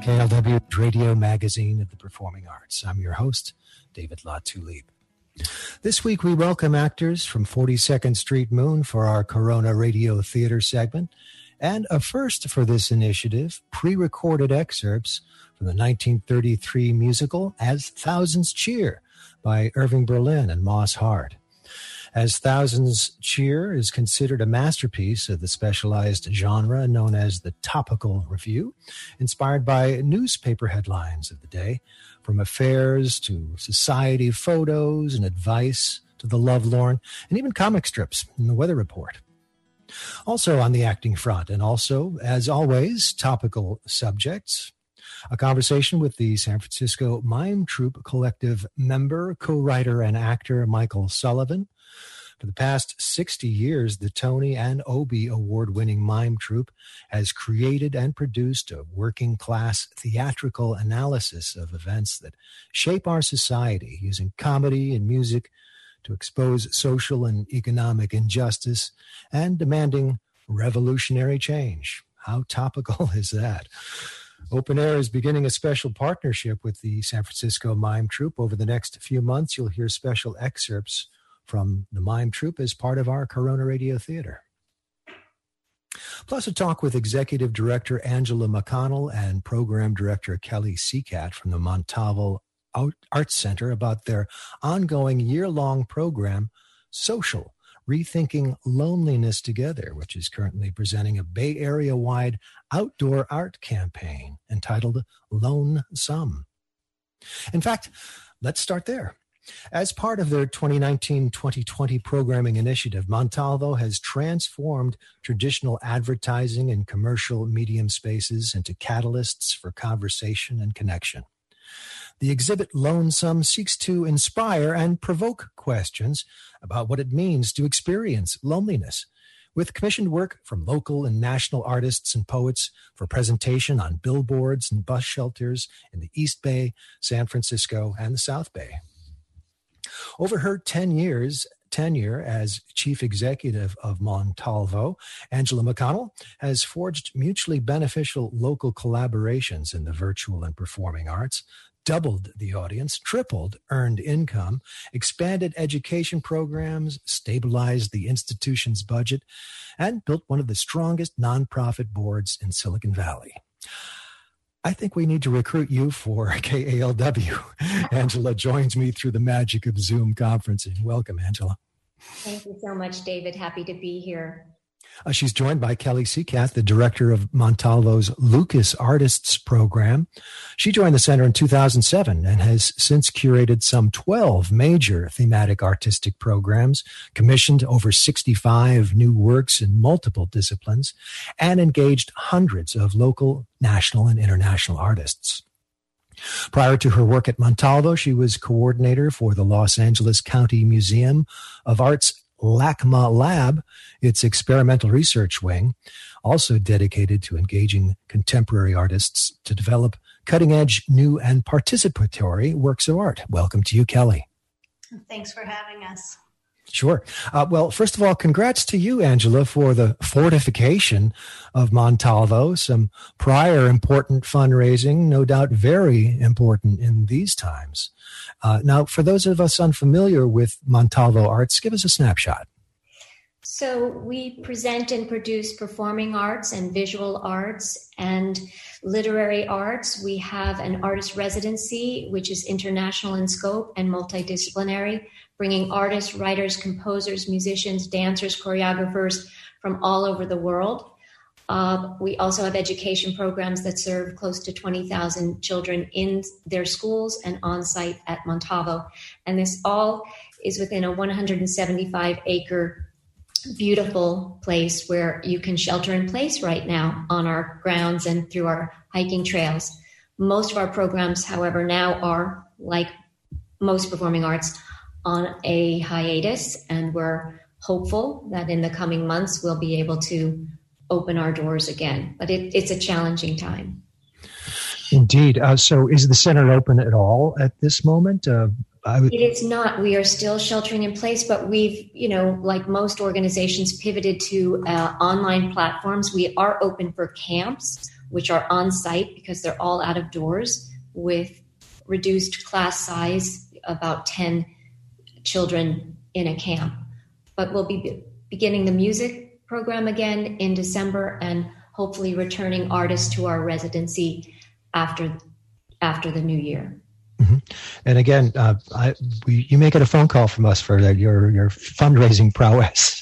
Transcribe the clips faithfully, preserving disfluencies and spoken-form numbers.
K L W Radio Magazine of the Performing Arts. I'm your host, David Latulippe. This week we welcome actors from forty-second Street Moon for our Corona Radio Theater segment, and a first for this initiative, pre-recorded excerpts from the nineteen thirty-three musical As Thousands Cheer by Irving Berlin and Moss Hart. As Thousands Cheer is considered a masterpiece of the specialized genre known as the topical review, inspired by newspaper headlines of the day, from affairs to society photos and advice to the lovelorn, and even comic strips in the Weather Report. Also on the acting front, and also, as always, topical subjects, a conversation with the San Francisco Mime Troupe Collective member, co-writer, and actor Michael Sullivan. For the past sixty years, the Tony and Obie award-winning mime troupe has created and produced a working-class theatrical analysis of events that shape our society, using comedy and music to expose social and economic injustice and demanding revolutionary change. How topical is that? Open Air is beginning a special partnership with the San Francisco Mime Troupe. Over the next few months, you'll hear special excerpts from the Mime Troupe as part of our Corona Radio Theater. Plus a talk with Executive Director Angela McConnell and Program Director Kelly Seacat from the Montalvo Arts Center about their ongoing year-long program, Social, Rethinking Loneliness Together, which is currently presenting a Bay Area-wide outdoor art campaign entitled Lonesome. In fact, let's start there. As part of their twenty nineteen twenty twenty programming initiative, Montalvo has transformed traditional advertising and commercial medium spaces into catalysts for conversation and connection. The exhibit Lonesome seeks to inspire and provoke questions about what it means to experience loneliness, with commissioned work from local and national artists and poets for presentation on billboards and bus shelters in the East Bay, San Francisco, and the South Bay. Over her ten years tenure as chief executive of Montalvo, Angela McConnell has forged mutually beneficial local collaborations in the virtual and performing arts, doubled the audience, tripled earned income, expanded education programs, stabilized the institution's budget, and built one of the strongest nonprofit boards in Silicon Valley. I think we need to recruit you for K A L W. Angela joins me through the magic of Zoom conferencing. Welcome, Angela. Thank you so much, David. Happy to be here. Uh, she's joined by Kelly Seacat, the director of Montalvo's Lucas Artists Program. She joined the center in two thousand seven and has since curated some twelve major thematic artistic programs, commissioned over sixty-five new works in multiple disciplines, and engaged hundreds of local, national, and international artists. Prior to her work at Montalvo, she was coordinator for the Los Angeles County Museum of Art's LACMA Lab, its experimental research wing, also dedicated to engaging contemporary artists to develop cutting-edge, new, and participatory works of art. Welcome to you, Kelly. Thanks for having us. Sure. Uh, well, first of all, congrats to you, Angela, for the fortification of Montalvo. Some prior important fundraising, no doubt very important in these times. Uh, now, for those of us unfamiliar with Montalvo Arts, give us a snapshot. So we present and produce performing arts and visual arts and literary arts. We have an artist residency, which is international in scope and multidisciplinary, bringing artists, writers, composers, musicians, dancers, choreographers from all over the world. Uh, we also have education programs that serve close to twenty thousand children in their schools and on-site at Montalvo. And this all is within a one hundred seventy-five acre beautiful place where you can shelter in place right now on our grounds and through our hiking trails. Most of our programs, however, now are, like most performing arts, on a hiatus, and we're hopeful that in the coming months we'll be able to open our doors again. But it, it's a challenging time. Indeed. Uh, so is the center open at all at this moment? Uh, I would... It is not. We are still sheltering in place, but we've, you know, like most organizations, pivoted to uh, online platforms. We are open for camps which are on site because they're all out of doors with reduced class size, about ten children in a camp. But we'll be beginning the music program again in December and hopefully returning artists to our residency after after the new year. Mm-hmm. And again, uh, I, we, you may get a phone call from us for the, your your fundraising prowess.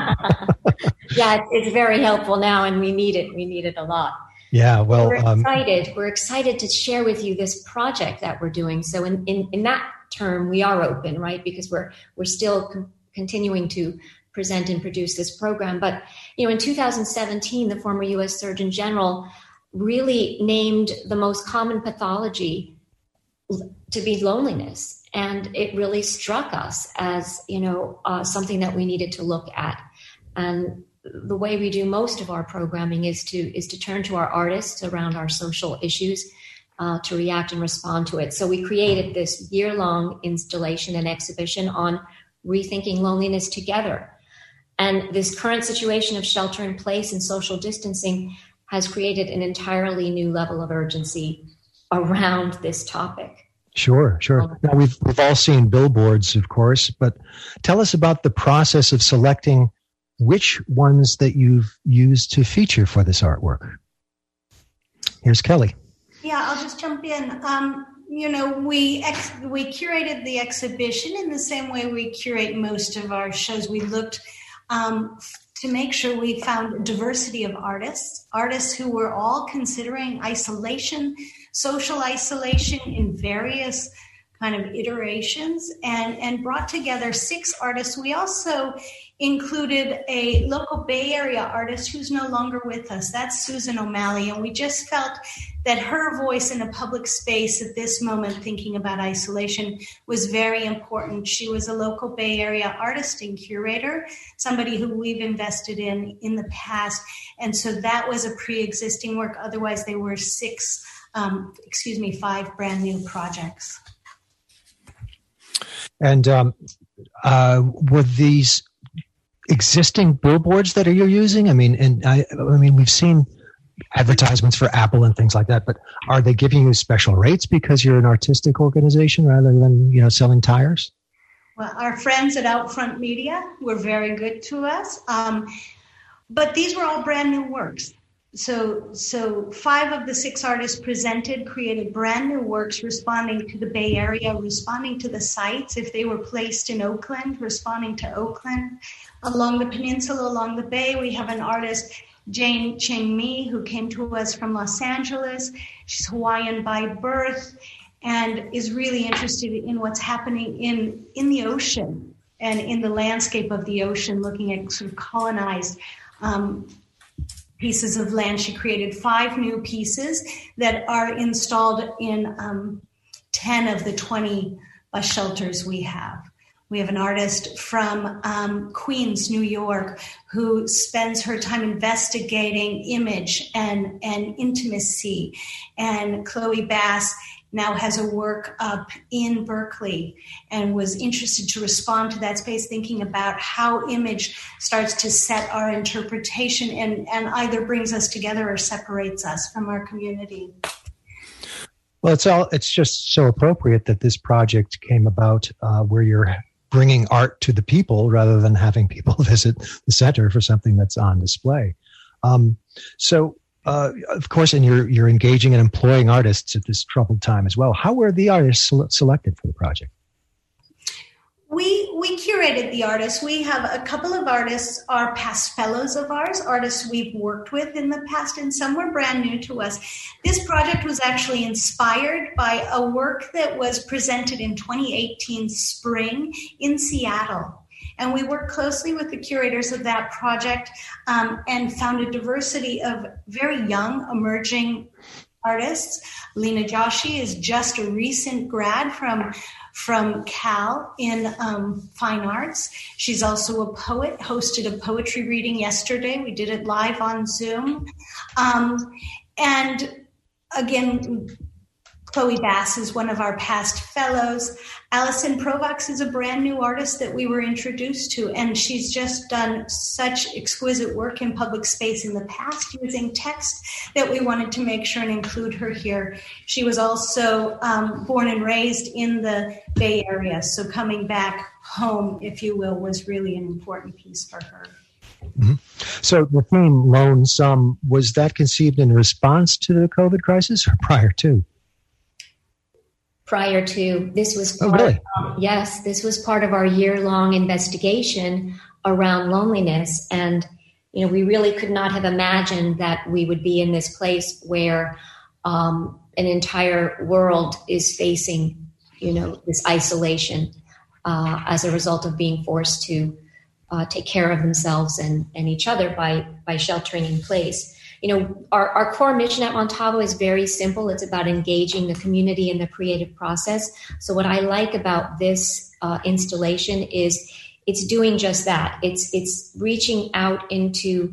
Yeah, it's, it's very helpful now, and we need it. We need it a lot. Yeah, well, we're excited. Um, we're excited to share with you this project that we're doing. So, in, in, in that term, we are open, right? Because we're we're still com- continuing to present and produce this program. But you know, in two thousand seventeen, the former U S Surgeon General really named the most common pathology to be loneliness, and it really struck us as you know uh, something that we needed to look at. And the way we do most of our programming is to is to turn to our artists around our social issues uh, to react and respond to it. So we created this year-long installation and exhibition on rethinking loneliness together. And this current situation of shelter in place and social distancing has created an entirely new level of urgency around this topic. Sure, sure. Now we've we've all seen billboards, of course, but tell us about the process of selecting which ones that you've used to feature for this artwork. Here's Kelly. Yeah, I'll just jump in. Um, you know, we ex- we curated the exhibition in the same way we curate most of our shows. We looked um, to make sure we found diversity of artists, artists who were all considering isolation, social isolation in various kind of iterations, and, and brought together six artists. We also included a local Bay Area artist who's no longer with us. That's Susan O'Malley. And we just felt that her voice in a public space at this moment, thinking about isolation, was very important. She was a local Bay Area artist and curator, somebody who we've invested in in the past. And so that was a pre-existing work. Otherwise, they were six, um, excuse me, five brand new projects. And um, uh, were these existing billboards that are you're using? I mean, and I, I mean, we've seen advertisements for Apple and things like that, but are they giving you special rates because you're an artistic organization rather than, you know, selling tires? Well, our friends at Outfront Media were very good to us, um, but these were all brand new works. So, so five of the six artists presented created brand new works responding to the Bay Area, responding to the sites. If they were placed in Oakland, responding to Oakland. Along the peninsula, along the bay, we have an artist, Jane Cheng Mi, who came to us from Los Angeles. She's Hawaiian by birth and is really interested in what's happening in, in the ocean and in the landscape of the ocean, looking at sort of colonized um, pieces of land. She created five new pieces that are installed in um, ten of the twenty bus shelters we have. We have an artist from um, Queens, New York, who spends her time investigating image and, and intimacy. And Chloe Bass now has a work up in Berkeley and was interested to respond to that space, thinking about how image starts to set our interpretation and, and either brings us together or separates us from our community. Well, it's all, it's just so appropriate that this project came about uh, where you're bringing art to the people rather than having people visit the center for something that's on display. Um, so, Uh, of course, and you're you're engaging and employing artists at this troubled time as well. How were the artists sele- selected for the project? We we curated the artists. We have a couple of artists are past fellows of ours, artists we've worked with in the past, and some were brand new to us. This project was actually inspired by a work that was presented in twenty eighteen spring in Seattle. And we worked closely with the curators of that project um, and found a diversity of very young, emerging artists. Lena Joshi is just a recent grad from, from Cal in um, fine arts. She's also a poet, hosted a poetry reading yesterday. We did it live on Zoom. Um, and again, Chloe Bass is one of our past fellows. Alison Provax is a brand new artist that we were introduced to, and she's just done such exquisite work in public space in the past using text that we wanted to make sure and include her here. She was also um, born and raised in the Bay Area, so coming back home, if you will, was really an important piece for her. Mm-hmm. So the theme Lone Some, was that conceived in response to the COVID crisis or prior to? Prior to. This was part oh, really? of, yes, this was part of our year-long investigation around loneliness. And, you know, we really could not have imagined that we would be in this place where um, an entire world is facing, you know, this isolation uh, as a result of being forced to uh, take care of themselves and, and each other by, by sheltering in place. You know, our, our core mission at Montalvo is very simple. It's about engaging the community in the creative process. So what I like about this uh, installation is it's doing just that. It's it's reaching out into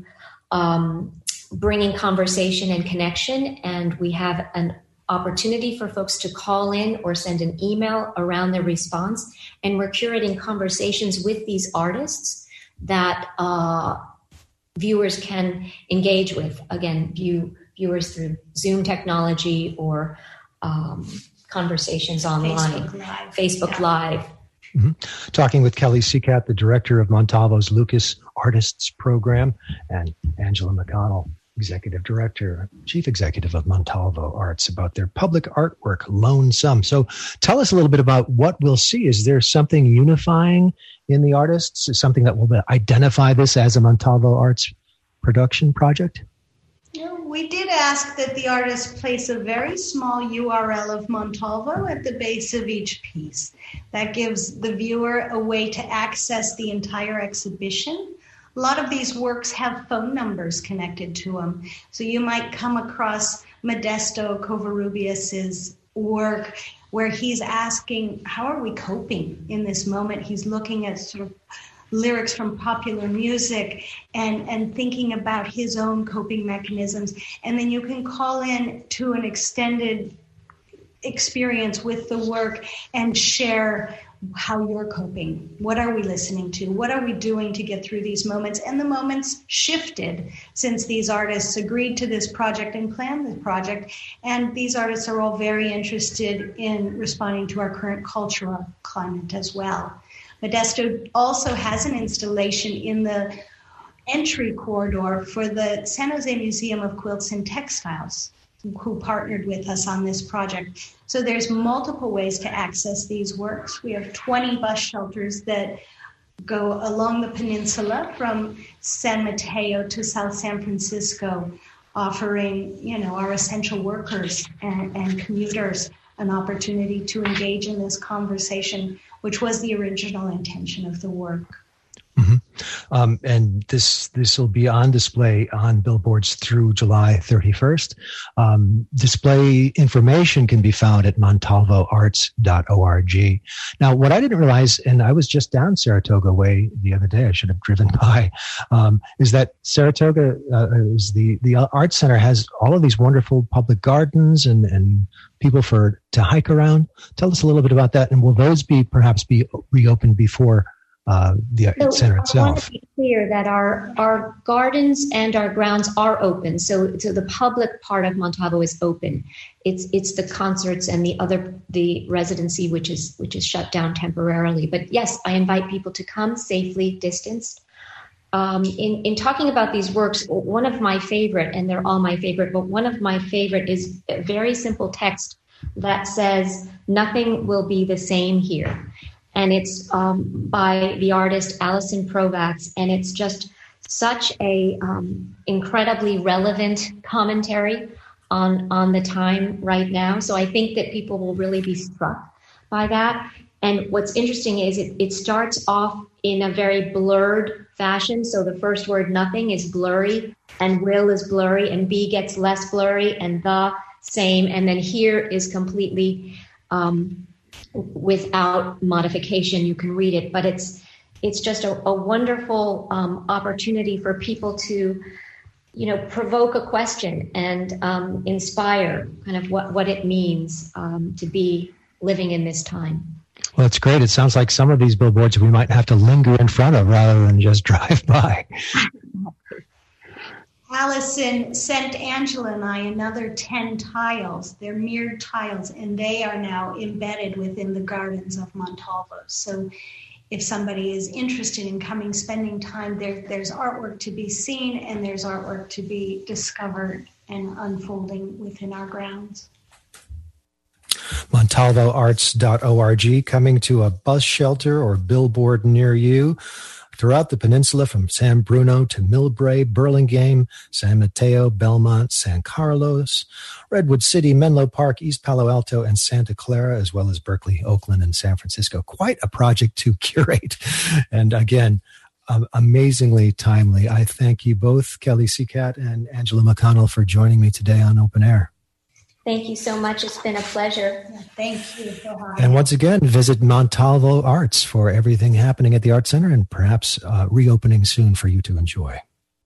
um, bringing conversation and connection. And we have an opportunity for folks to call in or send an email around their response. And we're curating conversations with these artists that uh viewers can engage with, again, view viewers through Zoom technology or um, conversations online, Facebook Live. Facebook yeah. Live. Mm-hmm. Talking with Kelly Seacat, the director of Montalvo's Lucas Artists Program, and Angela McConnell, executive director, chief executive of Montalvo Arts, about their public artwork, Lone Some. So tell us a little bit about what we'll see. Is there something unifying in the artists? Is something that will identify this as a Montalvo Arts production project? You know, we did ask that the artist place a very small U R L of Montalvo at the base of each piece. That gives the viewer a way to access the entire exhibition. A lot of these works have phone numbers connected to them. So you might come across Modesto Covarrubias's work where he's asking, how are we coping in this moment? He's looking at sort of lyrics from popular music and, and thinking about his own coping mechanisms. And then you can call in to an extended experience with the work and share how you're coping. What are we listening to? What are we doing to get through these moments? And the moments shifted since these artists agreed to this project and planned the project. And these artists are all very interested in responding to our current cultural climate as well. Modesto also has an installation in the entry corridor for the San Jose Museum of Quilts and Textiles, who partnered with us on this project. So there's multiple ways to access these works. We have twenty bus shelters that go along the peninsula from San Mateo to South San Francisco, offering, you know, our essential workers and, and commuters an opportunity to engage in this conversation, which was the original intention of the work. Mm-hmm. Um, and this this will be on display on billboards through July thirty-first. Um, display information can be found at montalvo arts dot org. Now, what I didn't realize, and I was just down Saratoga Way the other day, I should have driven by, um, is that Saratoga uh, is the the Arts Center has all of these wonderful public gardens and and people for to hike around. Tell us a little bit about that, and will those be perhaps be reopened before Uh, the so center itself? I want to be clear that our our gardens and our grounds are open. So, so the public part of Montalvo is open. It's it's the concerts and the other the residency which is which is shut down temporarily. But yes, I invite people to come safely distanced. Um, in in talking about these works, one of my favorite, and they're all my favorite, but one of my favorite is a very simple text that says, "Nothing will be the same here." And it's um, by the artist Alison Provax, and it's just such a um, incredibly relevant commentary on on the time right now. So I think that people will really be struck by that. And what's interesting is it, it starts off in a very blurred fashion. So the first word, nothing, is blurry, and will is blurry, and be gets less blurry, and the same, and then here is completely Um, without modification. You can read it, but it's it's just a, a wonderful um, opportunity for people to you know, provoke a question and um, inspire kind of what, what it means um, to be living in this time. Well, it's great. It sounds like some of these billboards we might have to linger in front of rather than just drive by. Allison sent Angela and I another ten tiles. They're mirrored tiles, and they are now embedded within the gardens of Montalvo. So if somebody is interested in coming, spending time, there, there's artwork to be seen, and there's artwork to be discovered and unfolding within our grounds. Montalvo Arts dot org, coming to a bus shelter or billboard near you throughout the peninsula, from San Bruno to Millbrae, Burlingame, San Mateo, Belmont, San Carlos, Redwood City, Menlo Park, East Palo Alto, and Santa Clara, as well as Berkeley, Oakland, and San Francisco. Quite a project to curate. And again, um, amazingly timely. I thank you both, Kelly Seacat and Angela McConnell, for joining me today on Open Air. Thank you so much. It's been a pleasure. Thank you so much. And once again, visit Montalvo Arts for everything happening at the Art Center and perhaps uh, reopening soon for you to enjoy.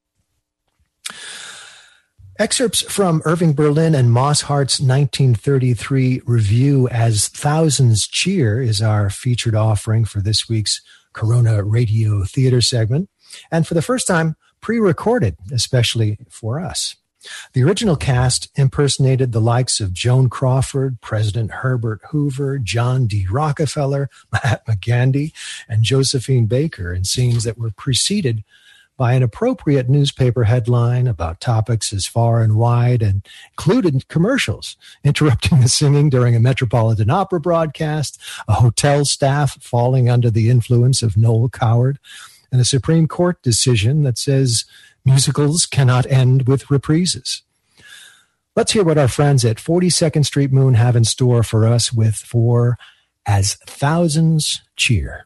Excerpts from Irving Berlin and Moss Hart's nineteen thirty-three review, As Thousands Cheer, is our featured offering for this week's Corona Radio Theater segment. And for the first time, pre-recorded, especially for us. The original cast impersonated the likes of Joan Crawford, President Herbert Hoover, John D. Rockefeller, Mahatma Gandhi, and Josephine Baker in scenes that were preceded by an appropriate newspaper headline about topics as far and wide, and included commercials interrupting the singing during a Metropolitan Opera broadcast, a hotel staff falling under the influence of Noel Coward, and a Supreme Court decision that says musicals cannot end with reprises. Let's hear what our friends at forty-second Street Moon have in store for us with For As Thousands Cheer.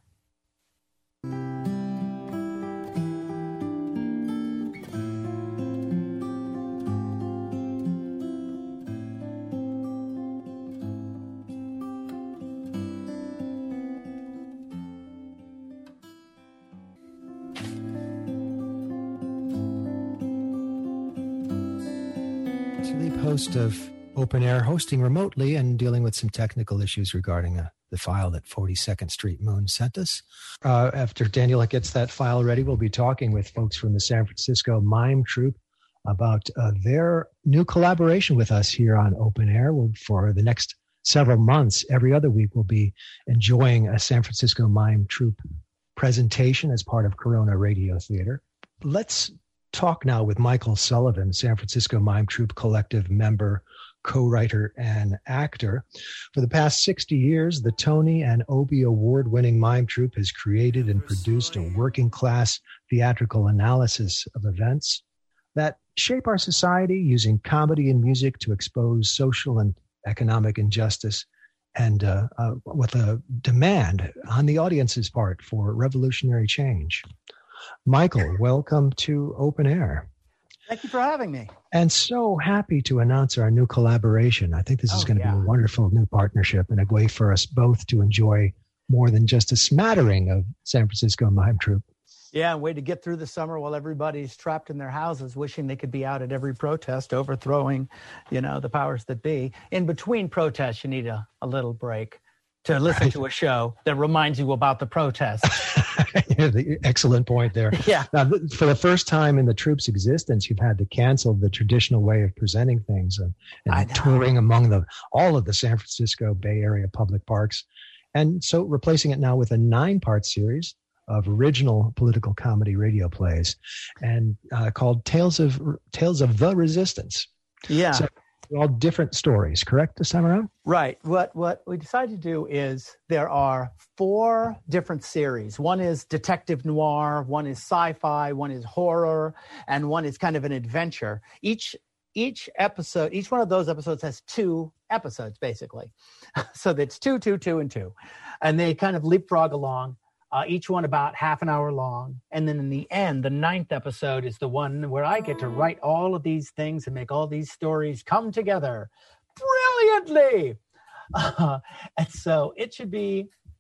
Host of Open Air, hosting remotely and dealing with some technical issues regarding uh, the file that forty-second Street Moon sent us. Uh, after Daniela gets that file ready, we'll be talking with folks from the San Francisco Mime Troupe about uh, their new collaboration with us here on Open Air. We'll, for the next several months, every other week, we'll be enjoying a San Francisco Mime Troupe presentation as part of Corona Radio Theater. Let's talk now with Michael Sullivan, San Francisco Mime Troupe Collective member, co-writer, and actor. For the past sixty years, the Tony and Obie award-winning Mime Troupe has created and produced a working-class theatrical analysis of events that shape our society, using comedy and music to expose social and economic injustice, and uh, uh, with a demand on the audience's part for revolutionary change. Michael, welcome to Open Air. Thank you for having me. And so happy to announce our new collaboration. I think this is oh, going to yeah. be a wonderful new partnership and a way for us both to enjoy more than just a smattering of San Francisco Mime Troupe. Yeah, and way to get through the summer while everybody's trapped in their houses, wishing they could be out at every protest, overthrowing, you know, the powers that be. In between protests, you need a, a little break to listen right. to a show that reminds you about the protests. Yeah, the excellent point there. Yeah. Now, for the first time in the troupe's existence, you've had to cancel the traditional way of presenting things and, and touring among the all of the San Francisco Bay Area public parks. And so replacing it now with a nine-part series of original political comedy radio plays and uh, called Tales of Tales of the Resistance. Yeah. So, all different stories, correct, this time around? Right. What what we decided to do is there are four different series. One is detective noir, one is sci-fi, one is horror, and one is kind of an adventure. Each each episode, each one of those episodes has two episodes, basically. So that's two, two, two, and two. And they kind of leapfrog along. Uh, each one about half an hour long. And then in the end, the ninth episode is the one where I get to write all of these things and make all these stories come together brilliantly. Uh, and so it should be,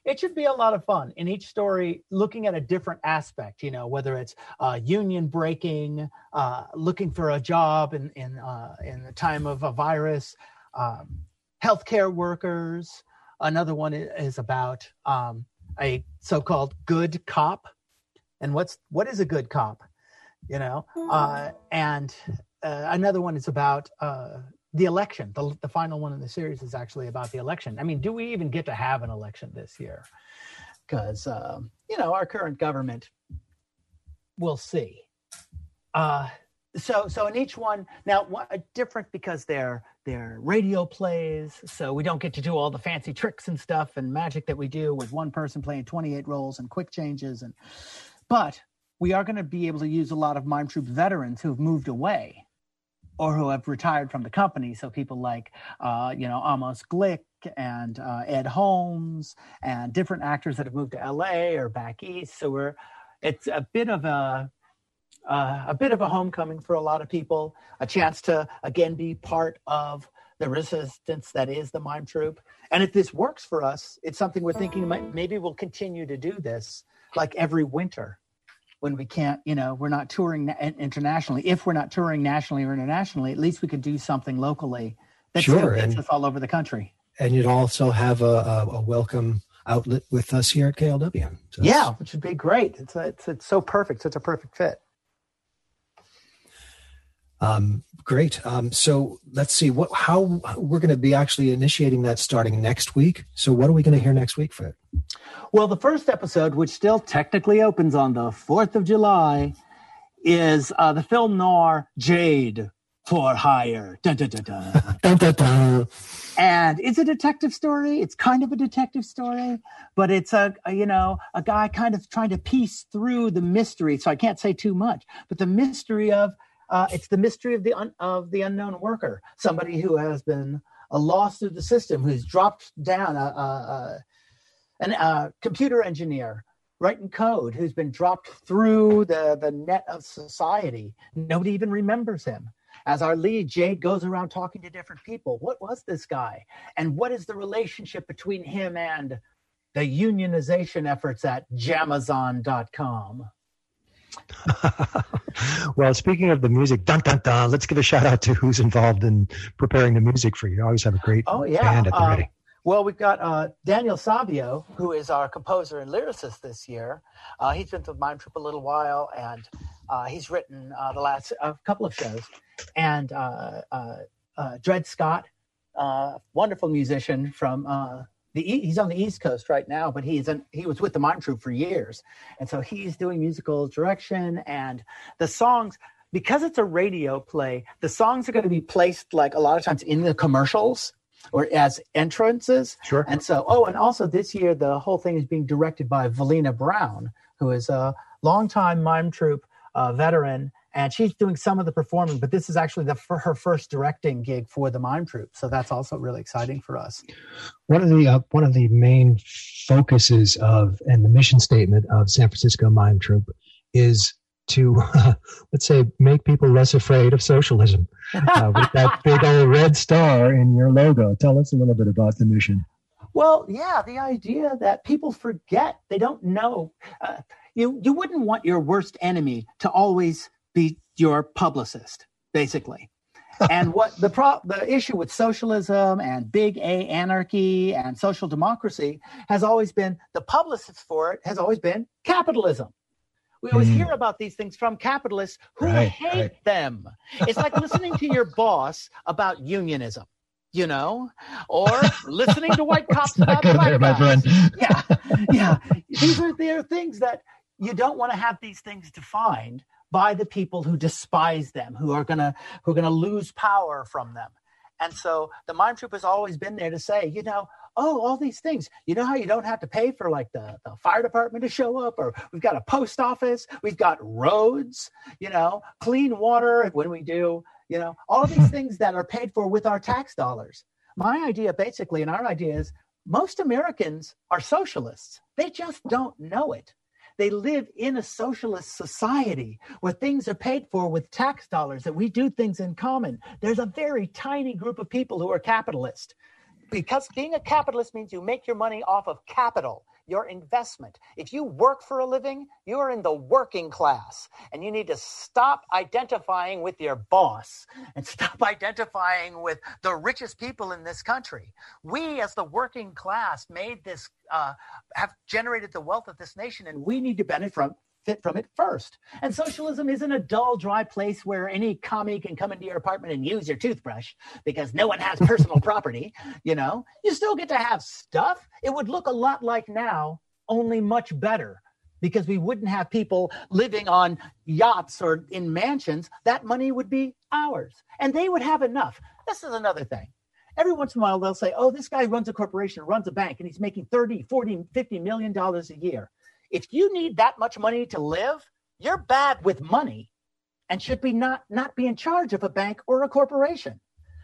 it should be a lot of fun. In each story, looking at a different aspect, you know, whether it's uh, union breaking, uh, looking for a job in in, uh, in the time of a virus, um, healthcare workers. Another one is about um, a so-called good cop. And what's what is a good cop? You know, uh, and uh, another one is about uh, the election. The, the final one in the series is actually about the election. I mean, do we even get to have an election this year? Because, um, you know, our current government, we'll see. Uh, so so in each one, now, what, different because they're, they're radio plays, so we don't get to do all the fancy tricks and stuff and magic that we do with one person playing twenty-eight roles and quick changes. And But we are going to be able to use a lot of Mime Troupe veterans who have moved away or who have retired from the company. So people like, uh, you know, Amos Glick and uh, Ed Holmes and different actors that have moved to L A or back east. So we're, it's a bit of a, uh, a bit of a homecoming for a lot of people, a chance to, again, be part of the resistance that is the Mime Troupe. And if this works for us, it's something we're thinking maybe we'll continue to do this like every winter. When we can't, you know, we're not touring internationally. If we're not touring nationally or internationally, at least we could do something locally that sure, sort of gets and, us all over the country. And you'd also have a, a, a welcome outlet with us here at K L W. So yeah, which would be great. It's a, it's it's so perfect. Such a perfect fit. Um, great. Um, so let's see what how we're going to be actually initiating that starting next week. So what are we going to hear next week, Fred? Well, the first episode, which still technically opens on the fourth of July, is uh, the film noir Jade for Hire. Dun, dun, dun, dun. Dun, dun, dun. And it's a detective story. It's kind of a detective story, but it's a, a, you know, a guy kind of trying to piece through the mystery. So I can't say too much, but the mystery of, uh, it's the mystery of the un, of the unknown worker, somebody who has been uh, lost through the system, who's dropped down a, a, a An uh, computer engineer writing code who's been dropped through the, the net of society. Nobody even remembers him. As our lead, Jade, goes around talking to different people. What was this guy? And what is the relationship between him and the unionization efforts at Jamazon dot com? Well, speaking of the music, dun, dun, dun, let's give a shout out to who's involved in preparing the music for you. You always have a great oh, yeah. band at the um, ready. Well, we've got uh, Daniel Savio, who is our composer and lyricist this year. Uh, he's been with Mime Troupe a little while, and uh, he's written uh, the last uh, couple of shows. And uh, uh, uh, Dred Scott, uh, wonderful musician from uh, the e- he's on the East Coast right now, but he's an, he was with the Mime Troupe for years, and so he's doing musical direction. And the songs, because it's a radio play, the songs are going to be placed like a lot of times in the commercials or as entrances. Sure. And so, oh, and also this year, the whole thing is being directed by Valina Brown, who is a longtime Mime Troupe uh, veteran, and she's doing some of the performing, but this is actually the for her first directing gig for the Mime Troupe. So that's also really exciting for us. One of the uh, one of the main focuses of and the mission statement of San Francisco Mime Troupe is to, uh, let's say, make people less afraid of socialism. Uh, with that big old red star in your logo. Tell us a little bit about the mission. Well, yeah, the idea that people forget, they don't know. Uh, you, you wouldn't want your worst enemy to always be your publicist, basically. And what the pro- the issue with socialism and big A anarchy and social democracy has always been, the publicist for it has always been capitalism. We always mm. hear about these things from capitalists who right, hate right. them. It's like listening to your boss about unionism, you know, or listening to white cops about black my friend. Yeah, yeah. These are there are things that you don't want to have these things defined by the people who despise them, who are gonna who are gonna lose power from them. And so the Mime Troupe has always been there to say, you know, oh, all these things. You know how you don't have to pay for like the, the fire department to show up, or we've got a post office, we've got roads, you know, clean water when we do, you know, all of these things that are paid for with our tax dollars. My idea basically, and our idea is most Americans are socialists. They just don't know it. They live in a socialist society where things are paid for with tax dollars, that we do things in common. There's a very tiny group of people who are capitalist. Because being a capitalist means you make your money off of capital. your investment. If you work for a living, you are in the working class, and you need to stop identifying with your boss and stop identifying with the richest people in this country. We, as the working class, made this, uh, have generated the wealth of this nation, and we need to benefit from fit from it first. And socialism isn't a dull, dry place where any commie can come into your apartment and use your toothbrush because no one has personal property. You know, you still get to have stuff. It would look a lot like now, only much better, because we wouldn't have people living on yachts or in mansions. That money would be ours, and they would have enough. This is another thing. Every once in a while, they'll say, oh, this guy runs a corporation, runs a bank, and he's making thirty, forty, fifty million dollars a year. If you need that much money to live, you're bad with money and should be not, not be in charge of a bank or a corporation.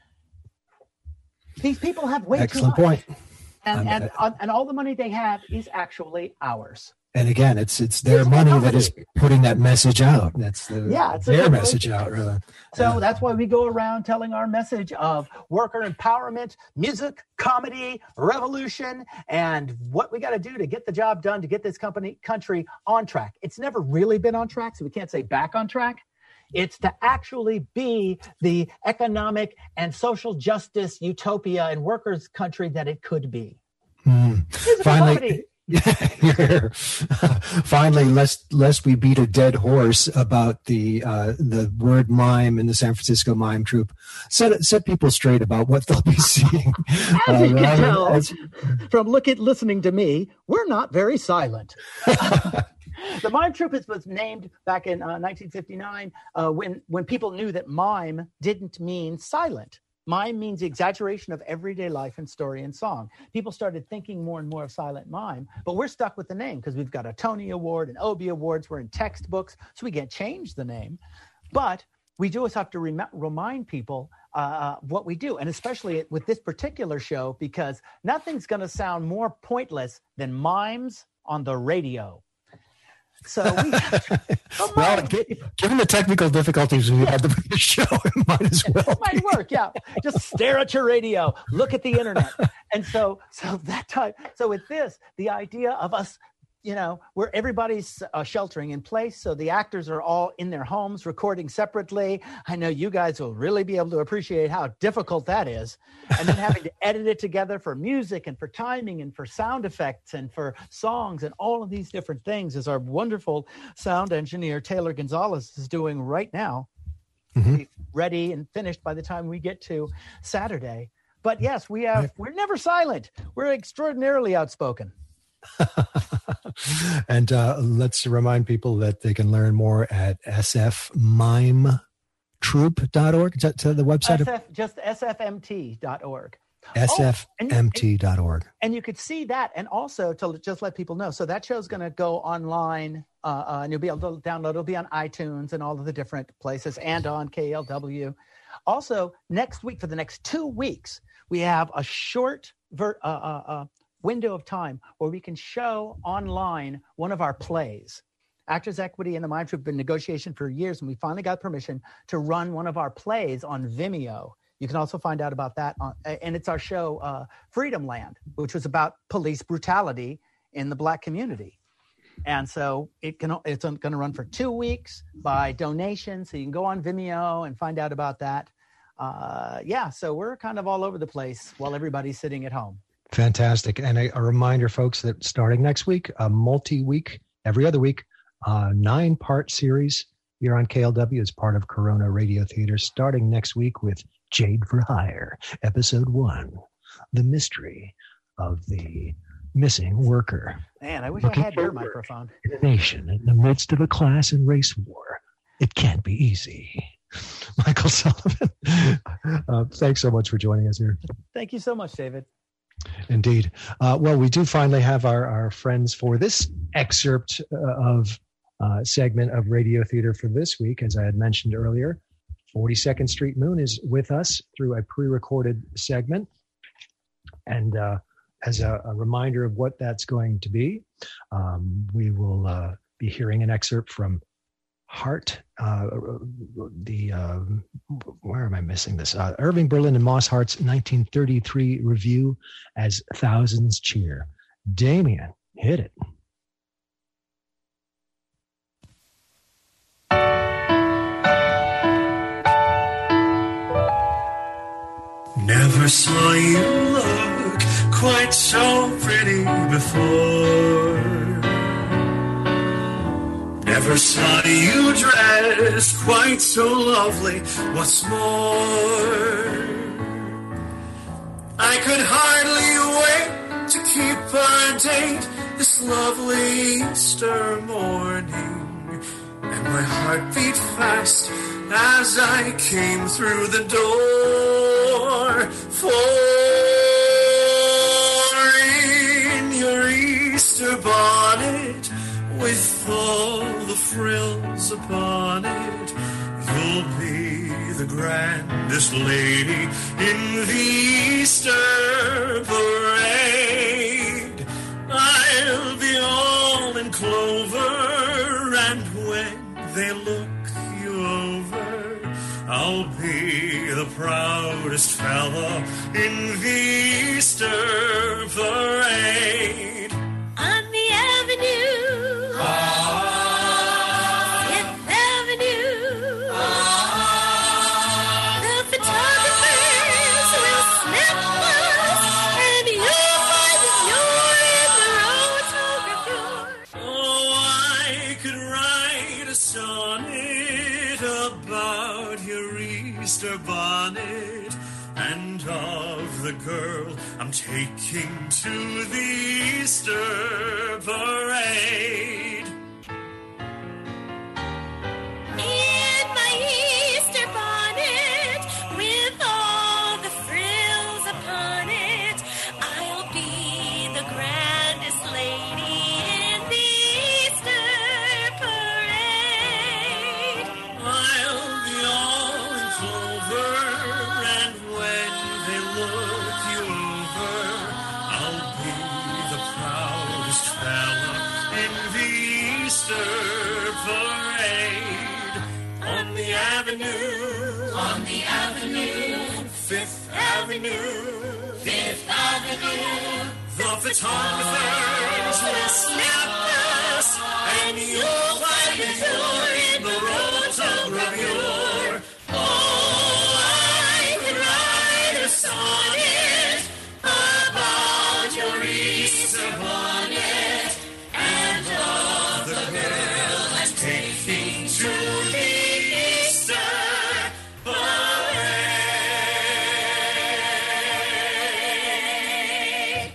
These people have way Excellent too much. Point. And, Um, and, uh, and all the money they have is actually ours. And again, it's it's their It's money their that is putting that message out. That's the Yeah, it's a their good message way. out, really. So Yeah. that's why we go around telling our message of worker empowerment, music, comedy, revolution, and what we got to do to get the job done, to get this company country on track. It's never really been on track, so we can't say back on track. It's to actually be the economic and social justice utopia and workers' country that it could be. Mm. Musical Finally, comedy. yeah, finally, lest lest we beat a dead horse about the uh, the word mime in the San Francisco Mime Troupe, set set people straight about what they'll be seeing. As you Uh, can tell as- from look at listening to me, we're not very silent. The Mime Troupe is- was named back in uh, nineteen fifty-nine uh, when, when people knew that mime didn't mean silent. Mime means exaggeration of everyday life and story and song. People started thinking more and more of silent mime, but we're stuck with the name because we've got a Tony Award and Obie Awards. We're in textbooks, so we can't change the name. But we do have to rem- remind people uh, what we do, and especially with this particular show, because nothing's going to sound more pointless than mimes on the radio. So we well, gi- given the technical difficulties we had with the show, it might as well. It might work, yeah. Just stare at your radio, look at the internet. And so so that time, so with this, the idea of us, you know, where everybody's uh, sheltering in place, so the actors are all in their homes recording separately. I know you guys will really be able to appreciate how difficult that is. And then having to edit it together for music and for timing and for sound effects and for songs and all of these different things, as our wonderful sound engineer, Taylor Gonzalez, is doing right now. Mhm. Be ready and finished by the time we get to Saturday. But yes, we have, we're never silent. We're extraordinarily outspoken. And uh, let's remind people that they can learn more at s f mime troupe dot org. Is that to the website? S F, just S F M T dot org. s f m t dot org. And you could see that. And also to just let people know. So that show's going to go online uh, uh, and you'll be able to download. It'll be on iTunes and all of the different places and on K L W. Also, next week, for the next two weeks, we have a short ver- uh, uh, uh, window of time where we can show online one of our plays. Actors Equity and the Mime Troupe have been in negotiation for years, and we finally got permission to run one of our plays on Vimeo. You can also find out about that on, and it's our show, uh, Freedom Land, which was about police brutality in the Black community. And so it can, it's going to run for two weeks by donation, so you can go on Vimeo and find out about that. Uh, yeah, so we're kind of all over the place while everybody's sitting at home. Fantastic. And a, a reminder, folks, that starting next week, a multi-week, every other week, uh, nine-part series here on K L W as part of Corona Radio Theater, starting next week with Jade for Hire, Episode one, The Mystery of the Missing Worker. Man, I wish Looking I had your for work microphone. in a nation in the midst of a class and race war. It can't be easy. Michael Sullivan, uh, thanks so much for joining us here. Thank you so much, David. Indeed. Uh, well, we do finally have our, our friends for this excerpt uh, of uh, segment of Radio Theater for this week. As I had mentioned earlier, forty-second Street Moon is with us through a pre-recorded segment. And uh, as a, a reminder of what that's going to be, um, we will uh, be hearing an excerpt from Heart, uh, the, uh, where am I missing this? Uh, Irving Berlin and Moss Hart's nineteen thirty-three review as Thousands Cheer. Damien, Hit it. Never saw you look quite so pretty before. Never saw you dressed quite so lovely. What's more, I could hardly wait to keep our date this lovely Easter morning. And my heart beat fast as I came through the door. For in your Easter bonnet, with all the frills upon it, you'll be the grandest lady in the Easter parade. I'll be all in clover, and when they look you over, I'll be the proudest fella in the Easter parade. On the avenue, ah, Fifth Avenue, ah, the photographers will snap us, and you'll find that you're in the photograph. Oh, I could write a sonnet about your Easter bonnet, and of the girl I'm taking to the Easter parade. In my Easter bonnet, with all the frills upon it, I'll be the grandest lady in the Easter parade. I'll be all in clover, and when they look you over, I'll be the proudest fella in the Easter parade. On the avenue, on the avenue, Fifth Avenue, Fifth Avenue, the photographers will snap us, and you'll find that you're in the rotogravure. Oh, I could write a sonnet about your Easter bonnet, and of the girl I'm taking to the Easter parade.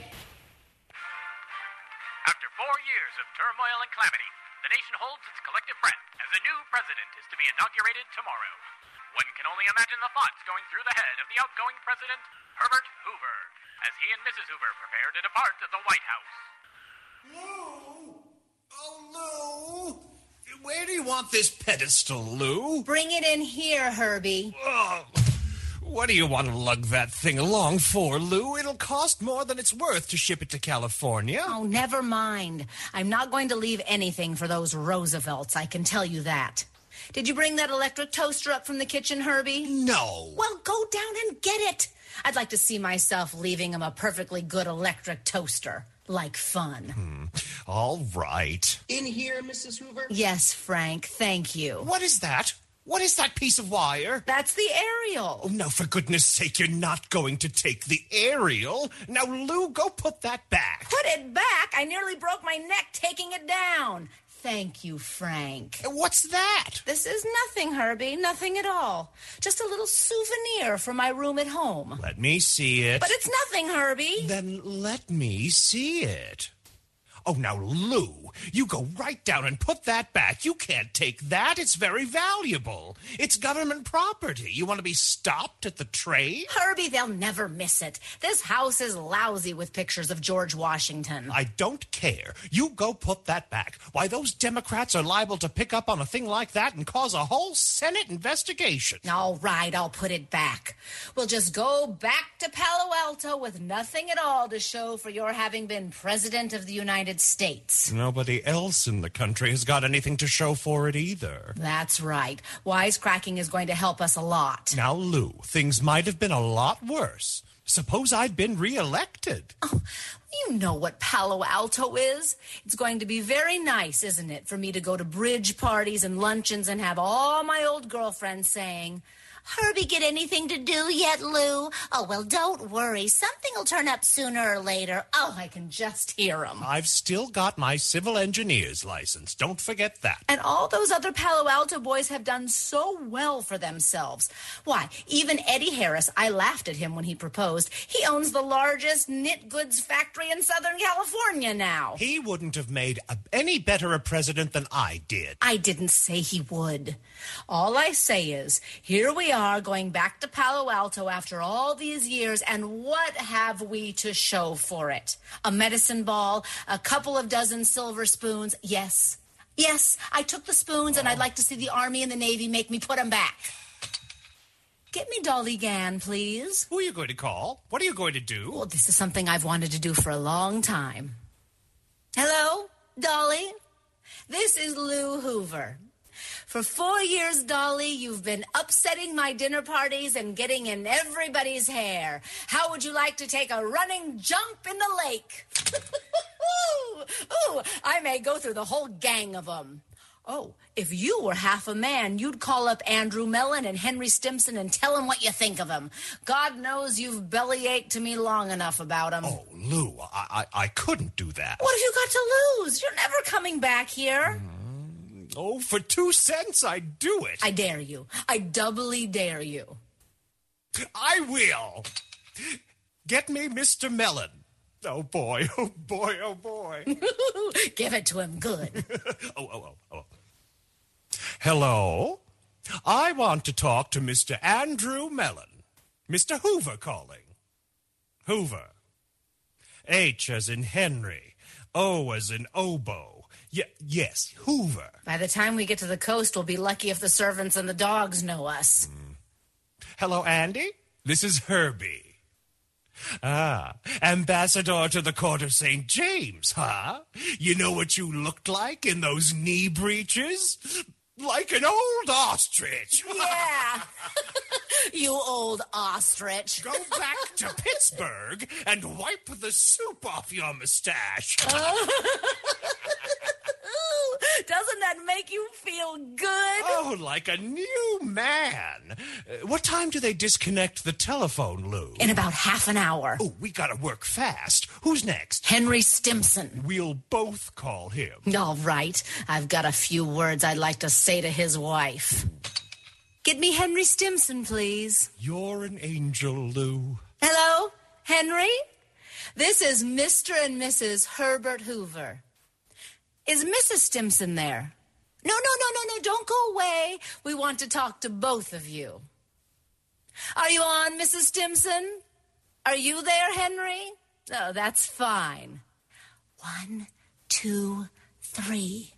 After four years of turmoil and calamity, the nation holds its collective breath as a new president is to be inaugurated tomorrow. One can only imagine the thoughts going through the head of the outgoing president, Herbert Hoover, as he and Missus Hoover prepare to depart the White House. Lou! Oh, Lou! Where do you want this pedestal, Lou? Bring it in here, Herbie. Oh, what do you want to lug that thing along for, Lou? It'll cost more than it's worth to ship it to California. Oh, never mind. I'm not going to leave anything for those Roosevelts, I can tell you that. Did you bring that electric toaster up from the kitchen, Herbie? No. Well, go down and get it. I'd like to see myself leaving him a perfectly good electric toaster. Like fun. Hmm. All right. In here, Missus Hoover? Yes, Frank, thank you. What is that? What is that piece of wire? That's the aerial. Oh, no, for goodness sake, you're not going to take the aerial. Now, Lou, go put that back. Put it back? I nearly broke my neck taking it down. Thank you, Frank. What's that? This is nothing, Herbie. Nothing at all. Just a little souvenir from my room at home. Let me see it. But it's nothing, Herbie. Then let me see it. Oh, now, Lou, you go right down and put that back. You can't take that. It's very valuable. It's government property. You want to be stopped at the train? Herbie, they'll never miss it. This house is lousy with pictures of George Washington. I don't care. You go put that back. Why, those Democrats are liable to pick up on a thing like that and cause a whole Senate investigation. All right, I'll put it back. We'll just go back to Palo Alto with nothing at all to show for your having been President of the United States. Nobody else in the country has got anything to show for it either. That's right. Wisecracking is going to help us a lot. Now, Lou, things might have been a lot worse. Suppose I'd been reelected. Oh, you know what Palo Alto is. It's going to be very nice, isn't it, for me to go to bridge parties and luncheons and have all my old girlfriends saying, "Herbie get anything to do yet, Lou? Oh, well, don't worry. Something will turn up sooner or later." Oh, I can just hear them. I've still got my civil engineer's license. Don't forget that. And all those other Palo Alto boys have done so well for themselves. Why, even Eddie Harris, I laughed at him when he proposed. He owns the largest knit goods factory in Southern California now. He wouldn't have made a, any better a president than I did. I didn't say he would. All I say is, here we are going back to Palo Alto after all these years, and what have we to show for it? A medicine ball, a couple of dozen silver spoons. Yes, yes, I took the spoons, and I'd like to see the Army and the Navy make me put them back. Get me Dolly Gann, please. Who are you going to call? What are you going to do? Well, this is something I've wanted to do for a long time. Hello, Dolly? This is Lou Hoover. For four years, Dolly, you've been upsetting my dinner parties and getting in everybody's hair. How would you like to take a running jump in the lake? Ooh, ooh, I may go through the whole gang of them. Oh, if you were half a man, you'd call up Andrew Mellon and Henry Stimson and tell them what you think of them. God knows you've bellyached to me long enough about them. Oh, Lou, I, I, I couldn't do that. What have you got to lose? You're never coming back here. Mm. Oh, for two cents, I'd do it. I dare you. I doubly dare you. I will. Get me Mister Mellon. Oh, boy, oh, boy, oh, boy. Give it to him good. oh, oh, oh, oh. Hello? I want to talk to Mister Andrew Mellon. Mister Hoover calling. Hoover. H as in Henry. O as in oboe. Yeah, yes, Hoover. By the time we get to the coast, we'll be lucky if the servants and the dogs know us. Mm. Hello, Andy. This is Herbie. Ah, ambassador to the court of Saint James, huh? You know what you looked like in those knee breeches? Like an old ostrich. Yeah. You old ostrich. Go back to Pittsburgh and wipe the soup off your mustache. Doesn't that make you feel good? Oh, like a new man. Uh, what time do they disconnect the telephone, Lou? In about half an hour. Oh, we gotta work fast. Who's next? Henry Stimson. We'll both call him. All right. I've got a few words I'd like to say to his wife. Get me Henry Stimson, please. You're an angel, Lou. Hello, Henry? This is Mister and Missus Herbert Hoover. Is Missus Stimson there? No, no, no, no, no, don't go away. We want to talk to both of you. Are you on, Missus Stimson? Are you there, Henry? Oh, that's fine. One, two, three.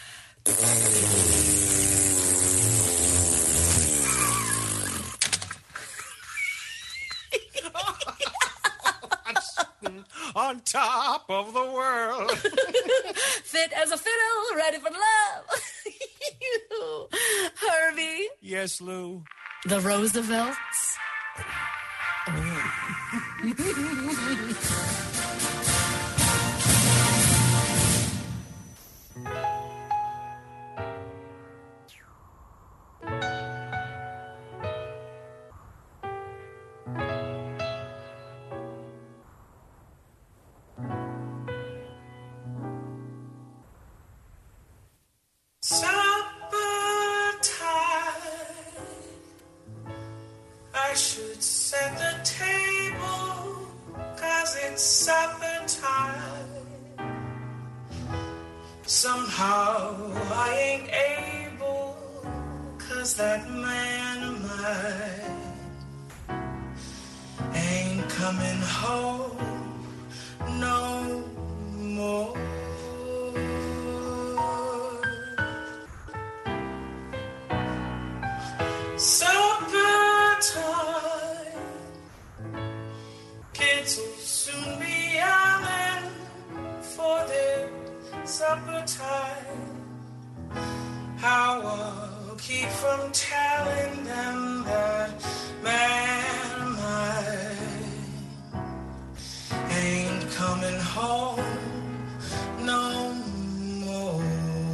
On top of the world. Fit as a fiddle, ready for love. Herbie. Yes, Lou. The Roosevelts. Oh. I should set the table, 'cause it's supper time. Somehow I ain't able, 'cause that man of mine ain't coming home no more. Supper time, kids will soon be yelling for their supper time. How I'll keep from telling them that man of mine home no more.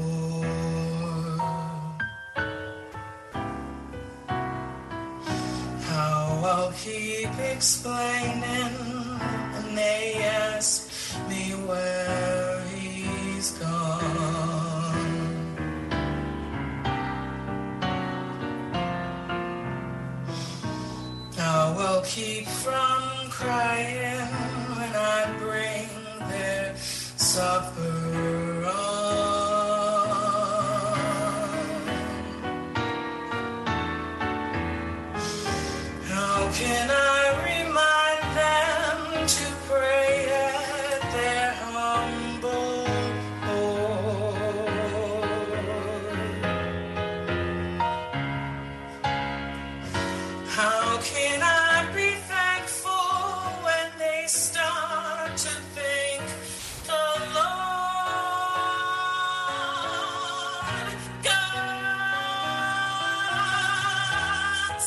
How I'll keep explaining, and they ask me where he's gone. How I'll keep from crying when I bring their supper on. How can I remind them to pray at their humble board? How can I be thankful when they start to think the Lord God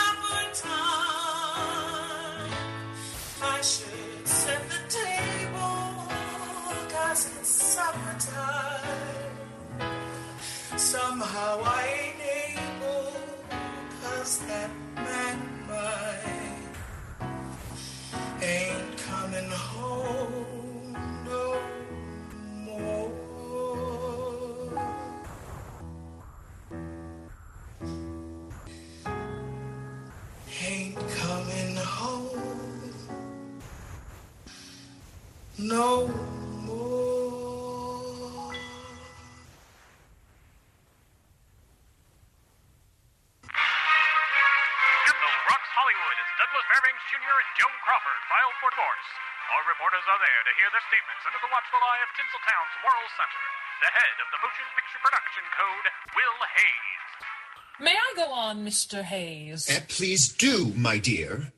summertime? I should set the table, 'cause it's summertime. Somehow I ain't able, 'cause that man mine ain't coming home no more. Ain't coming home no more. Kendall rocks Hollywood as Douglas Fairbanks Junior and Joan Crawford filed for divorce. All reporters are there to hear their statements under the watchful eye of Tinseltown's Moral Center. The head of the Motion Picture Production Code, Will Hayes. May I go on, Mister Hayes? Uh, please do, my dear.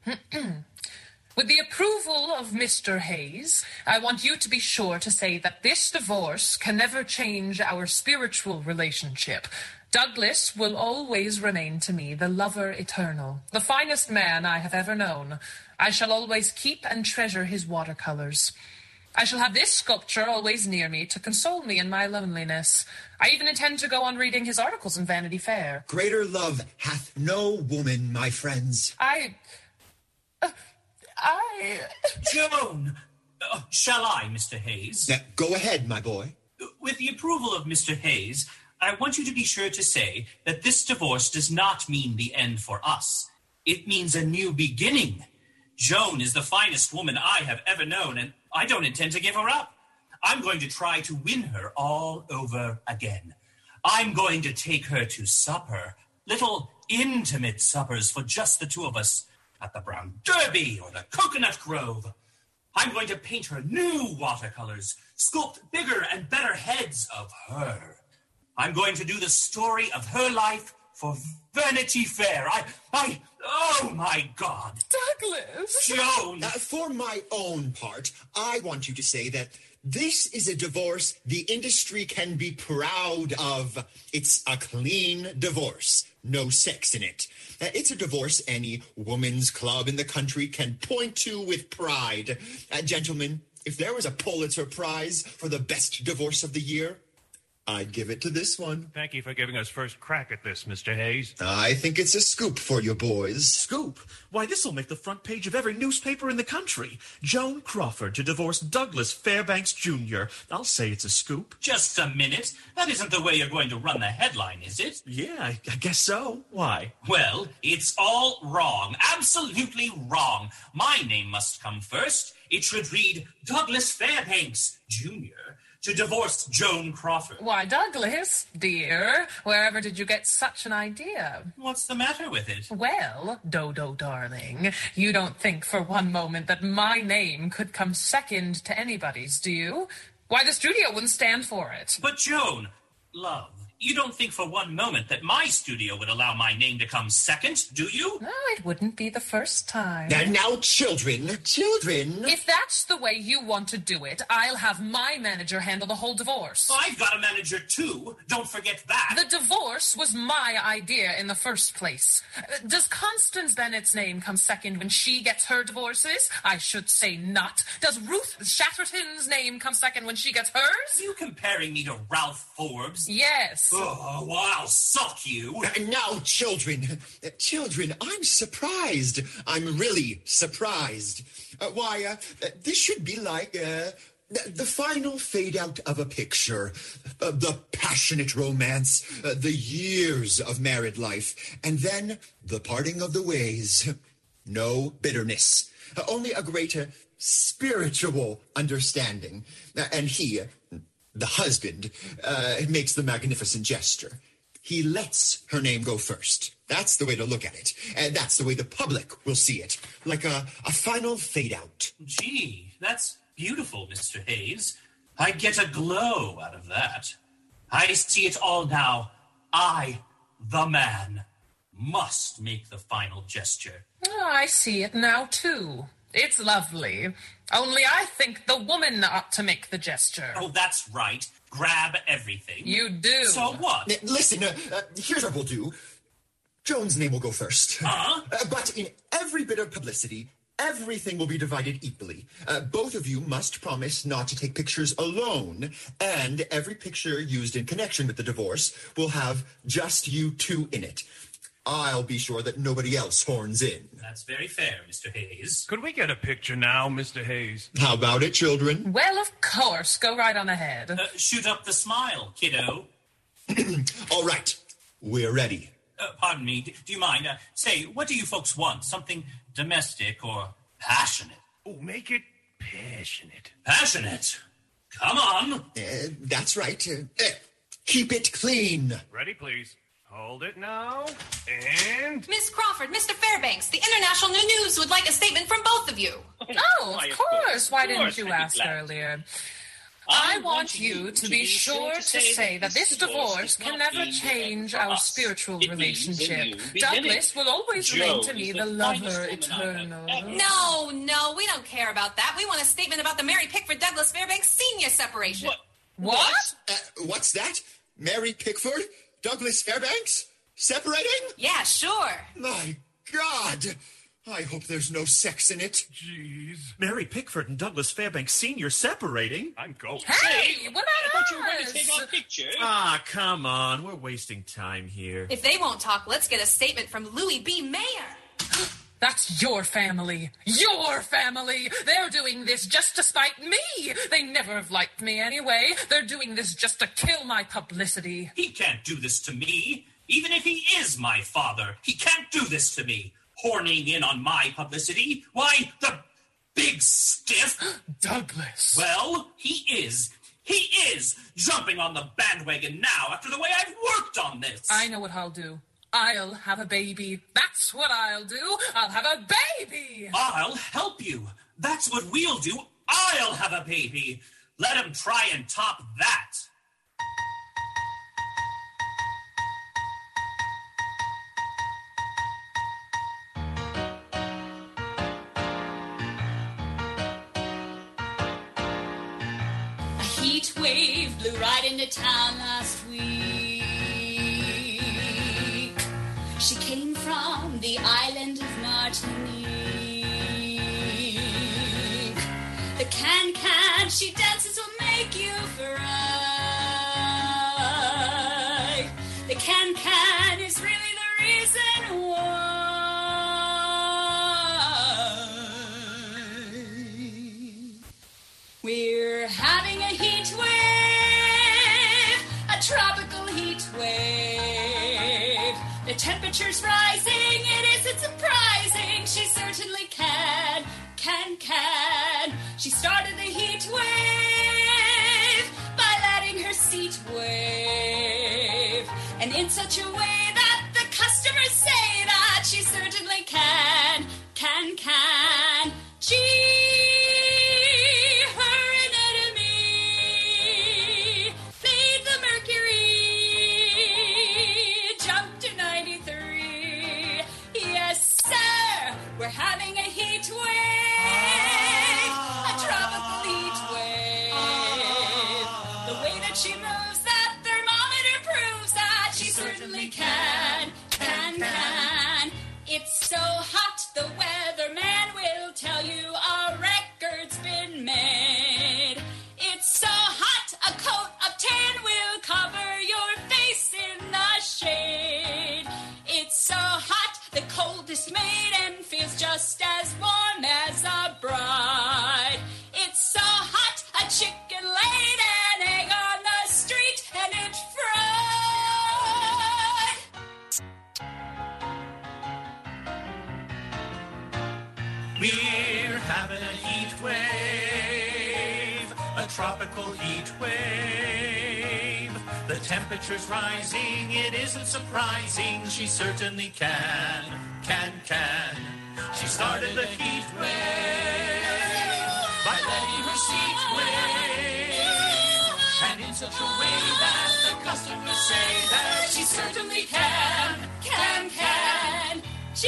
With the approval of Mister Hayes, I want you to be sure to say that this divorce can never change our spiritual relationship. Douglas will always remain to me the lover eternal, the finest man I have ever known. I shall always keep and treasure his watercolors. I shall have this sculpture always near me to console me in my loneliness. I even intend to go on reading his articles in Vanity Fair. Greater love hath no woman, my friends. I... Uh, I... Joan! Uh, shall I, Mister Hayes? Now, go ahead, my boy. With the approval of Mister Hayes, I want you to be sure to say that this divorce does not mean the end for us. It means a new beginning. Joan is the finest woman I have ever known, and I don't intend to give her up. I'm going to try to win her all over again. I'm going to take her to supper, little intimate suppers for just the two of us, at the Brown Derby or the Coconut Grove. I'm going to paint her new watercolors, sculpt bigger and better heads of her. I'm going to do the story of her life for Vanity Fair. I, I, oh my God. Douglas! Joan! Uh, for my own part, I want you to say that this is a divorce the industry can be proud of. It's a clean divorce. No sex in it. Uh, it's a divorce any woman's club in the country can point to with pride. Uh, gentlemen, if there was a Pulitzer Prize for the best divorce of the year, I'd give it to this one. Thank you for giving us first crack at this, Mister Hayes. I think it's a scoop for you boys. Scoop? Why, this'll make the front page of every newspaper in the country. Joan Crawford to divorce Douglas Fairbanks Junior I'll say it's a scoop. Just a minute. That isn't the way you're going to run the headline, is it? Yeah, I, I guess so. Why? Well, it's all wrong. Absolutely wrong. My name must come first. It should read Douglas Fairbanks Junior to divorce Joan Crawford. Why, Douglas, dear, wherever did you get such an idea? What's the matter with it? Well, Dodo, darling, you don't think for one moment that my name could come second to anybody's, do you? Why, the studio wouldn't stand for it. But, Joan, love You don't think for one moment that my studio would allow my name to come second, do you? No, it wouldn't be the first time. And now, children, children. If that's the way you want to do it, I'll have my manager handle the whole divorce. I've got a manager, too. Don't forget that. The divorce was my idea in the first place. Uh, Does Constance Bennett's name come second when she gets her divorces? I should say not. Does Ruth Shatterton's name come second when she gets hers? Are you comparing me to Ralph Forbes? Yes. Oh, well, I'll suck you. Uh, Now, children, uh, children, I'm surprised. I'm really surprised. Uh, why, uh, uh, this should be like uh, the, the final fade-out of a picture. Uh, the passionate romance, uh, the years of married life, and then the parting of the ways. No bitterness, uh, only a greater spiritual understanding. Uh, and he, uh, the husband, uh, makes the magnificent gesture. He lets her name go first. That's the way to look at it. And that's the way the public will see it. Like a, a final fade-out. Gee, that's beautiful, Mister Hayes. I get a glow out of that. I see it all now. I, the man, must make the final gesture. Oh, I see it now, too. It's lovely. Only I think the woman ought to make the gesture. Oh, that's right. Grab everything. You do. So what? N- Listen, uh, uh, here's what we'll do. Joan's name will go first. Huh? Uh, but in every bit of publicity, everything will be divided equally. Uh, both of you must promise not to take pictures alone, and every picture used in connection with the divorce will have just you two in it. I'll be sure that nobody else horns in. That's very fair, Mister Hayes. Could we get a picture now, Mister Hayes? How about it, children? Well, of course. Go right on ahead. Uh, shoot up the smile, kiddo. All right. We're ready. Uh, pardon me, d- do you mind? Uh, say, what do you folks want? Something domestic or passionate? Oh, make it passionate. Passionate? Come on. Uh, that's right. Uh, uh, keep it clean. Ready, please. Hold it now. And... Miss Crawford, Mister Fairbanks, the International News would like a statement from both of you. Oh, of course. Why didn't you ask earlier? I want you to be sure to say that this divorce can never change our spiritual relationship. Douglas will always remain to me the lover eternal. No, no, we don't care about that. We want a statement about the Mary Pickford Douglas Fairbanks Senior separation. What? What? Uh, what's that? Mary Pickford? Douglas Fairbanks? Separating? Yeah, sure. My God! I hope there's no sex in it. Jeez. Mary Pickford and Douglas Fairbanks Senior separating? I'm going. Hey, what about you were going to take our picture. Ah, come on. We're wasting time here. If they won't talk, let's get a statement from Louis B. Mayer. That's your family. Your family. They're doing this just to spite me. They never have liked me anyway. They're doing this just to kill my publicity. He can't do this to me. Even if he is my father, he can't do this to me. Horning in on my publicity. Why, the big stiff. Douglas. Well, he is. He is jumping on the bandwagon now after the way I've worked on this. I know what I'll do. I'll have a baby. That's what I'll do. I'll have a baby. I'll help you. That's what we'll do. I'll have a baby. Let him try and top that. A heat wave blew right into town last week. She came from the island of Martinique. The can-can she dances will make you fry. The can-can is really the reason why. We're having a heat wave, a tropical heat wave. The temperature's rising, it isn't surprising. She certainly can, can, can. She started the heat wave by letting her seat wave. And in such a way that the customers say that she certainly can, can, can. Gee, her anatomy played the Mercury. certainly can, can, can. It's so hot, the weatherman will tell you a record's been made. It's so hot, a coat of tan will cover your face in the shade. It's so hot, the coldest maiden feels just as warm as a bride. It's so hot, a chicken laid an egg on the street and it fried. We're having a heat wave, a tropical heat wave. The temperature's rising, it isn't surprising. She certainly can, can, can. She started the heat wave by letting her seat wave, and in such a way that the customers say that she certainly can, can, can.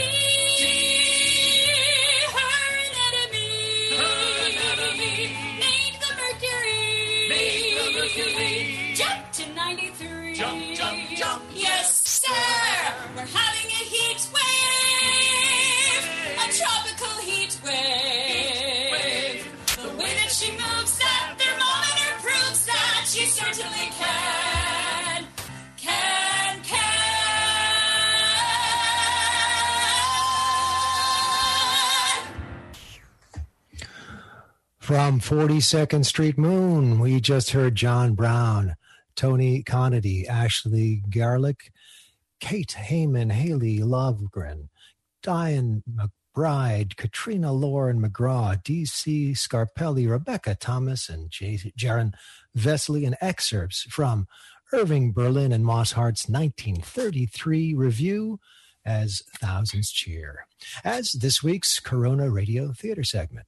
Gee, her anatomy, her anatomy made the mercury, made the mercury jump to ninety-three. Jump, jump, jump. Yes, sir. We're having a heat wave, a tropical heat wave. The way that she moves, that thermometer proves that she certainly can, can, can. From forty-second Street Moon, we just heard John Brown, Tony Conady, Ashley Garlick, Kate Heyman, Haley Lovegren, Diane McBride, Katrina Lauren McGraw, D C Scarpelli, Rebecca Thomas, and J- Jaron Vesely, and excerpts from Irving Berlin and Moss Hart's nineteen thirty-three review as Thousands Cheer, as this week's Corona Radio Theater segment.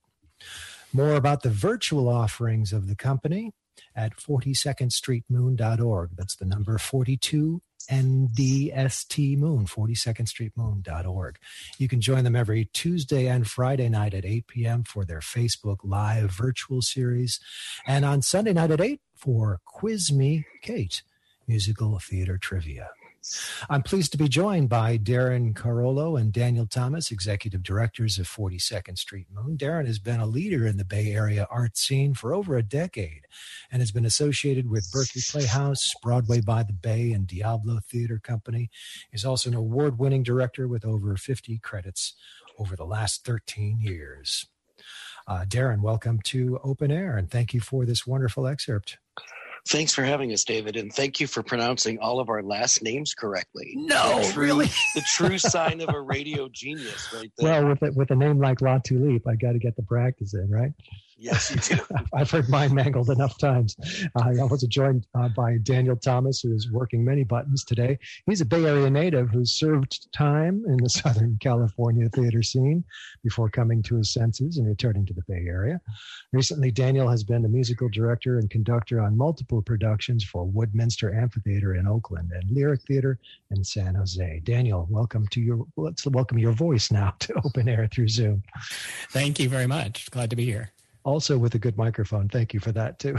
More about the virtual offerings of the company at forty-second street moon dot org. That's the number forty-two N D S T Moon, forty-second street moon dot org. You can join them every Tuesday and Friday night at eight p.m. for their Facebook Live virtual series, and on Sunday night at eight for Quiz Me, Kate, musical theater trivia. I'm pleased to be joined by Darren Carollo and Daniel Thomas, executive directors of forty-second Street Moon. Darren has been a leader in the Bay Area art scene for over a decade and has been associated with Berkeley Playhouse, Broadway by the Bay, and Diablo Theater Company. He's also an award-winning director with over fifty credits over the last thirteen years. Uh, Darren, welcome to Open Air, and thank you for this wonderful excerpt. Thanks for having us, David, and thank you for pronouncing all of our last names correctly. No, the true, really? The true sign of a radio genius right there. Well, with a, with a name like La Tulipe, I got to get the practice in, right? Yes, you do. I've heard mine mangled enough times. Uh, I was joined uh, by Daniel Thomas, who is working many buttons today. He's a Bay Area native who served time in the Southern California theater scene before coming to his senses and returning to the Bay Area. Recently, Daniel has been the musical director and conductor on multiple productions for Woodminster Amphitheater in Oakland and Lyric Theater in San Jose. Daniel, welcome to your, let's welcome your voice now to Open Air through Zoom. Thank you very much. Glad to be here. Also with a good microphone. Thank you for that too.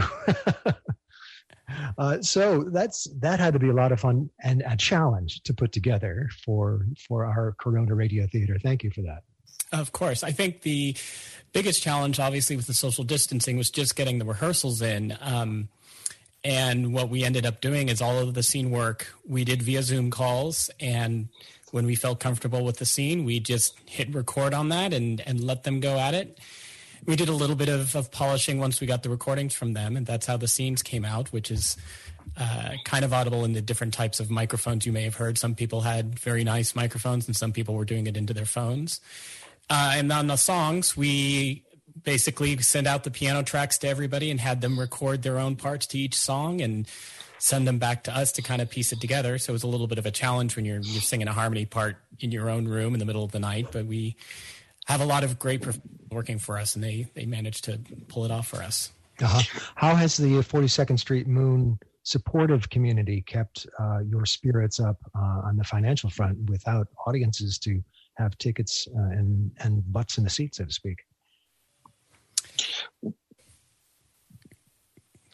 uh, so that's that had to be a lot of fun and a challenge to put together for for our Corona Radio Theater. Thank you for that. Of course. I think the biggest challenge, obviously, with the social distancing was just getting the rehearsals in. Um, and what we ended up doing is all of the scene work we did via Zoom calls. And when we felt comfortable with the scene, we just hit record on that and, and let them go at it. We did a little bit of, of polishing once we got the recordings from them, and that's how the scenes came out, which is uh, kind of audible in the different types of microphones you may have heard. Some people had very nice microphones, and some people were doing it into their phones. Uh, and on the songs, we basically sent out the piano tracks to everybody and had them record their own parts to each song and send them back to us to kind of piece it together. So it was a little bit of a challenge when you're, you're singing a harmony part in your own room in the middle of the night, but we have a lot of great professionals working for us, and they, they managed to pull it off for us. Uh-huh. How has the forty-second Street Moon supportive community kept uh, your spirits up uh, on the financial front without audiences to have tickets uh, and, and butts in the seat, so to speak?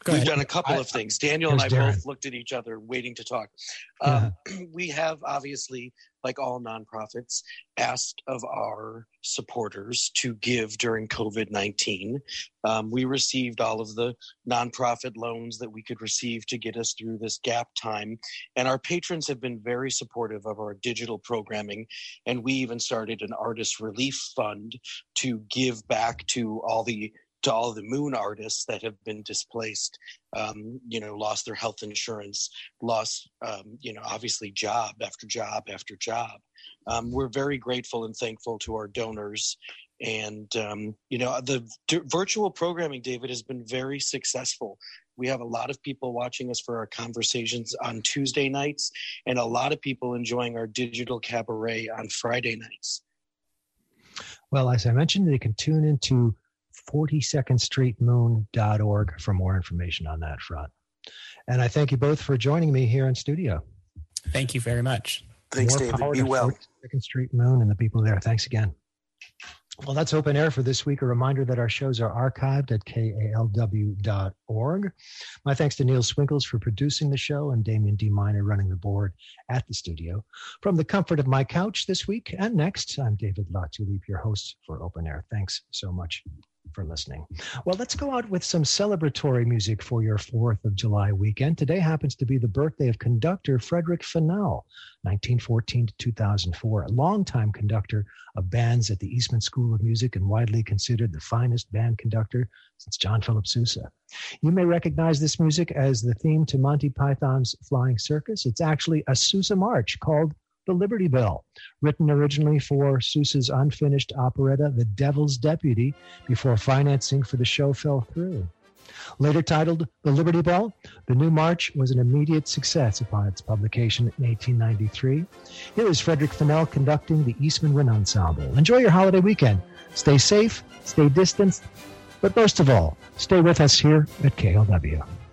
We've done a couple I, of things. Daniel and I Darren. both looked at each other waiting to talk. Um, yeah. We have obviously, like all nonprofits, asked of our supporters to give during COVID nineteen. Um, we received all of the nonprofit loans that we could receive to get us through this gap time. And our patrons have been very supportive of our digital programming. And we even started an artist relief fund to give back to all the to all the Moon artists that have been displaced, um, you know, lost their health insurance, lost, um, you know, obviously job after job after job. Um, we're very grateful and thankful to our donors. And, um, you know, the d- virtual programming, David, has been very successful. We have a lot of people watching us for our conversations on Tuesday nights and a lot of people enjoying our digital cabaret on Friday nights. Well, as I mentioned, they can tune into forty-second street moon dot org for more information on that front. And I thank you both for joining me here in studio. Thank you very much. Thanks, more David. Be well. forty-second Street Moon and the people there. Thanks again. Well, that's Open Air for this week. A reminder that our shows are archived at K A L W dot org. My thanks to Neil Swinkles for producing the show and Damien D. Miner running the board at the studio. From the comfort of my couch this week and next, I'm David Latulippe, your host for Open Air. Thanks so much for listening. Well, let's go out with some celebratory music for your fourth of July weekend. Today happens to be the birthday of conductor Frederick Fennell, nineteen fourteen to two thousand four, a longtime conductor of bands at the Eastman School of Music and widely considered the finest band conductor since John Philip Sousa. You may recognize this music as the theme to Monty Python's Flying Circus. It's actually a Sousa march called The Liberty Bell, written originally for Sousa's unfinished operetta, The Devil's Deputy, before financing for the show fell through. Later titled The Liberty Bell, the new march was an immediate success upon its publication in eighteen ninety-three. Here is Frederick Fennell conducting the Eastman Wind Ensemble. Enjoy your holiday weekend. Stay safe, stay distanced, but most of all, stay with us here at K L W.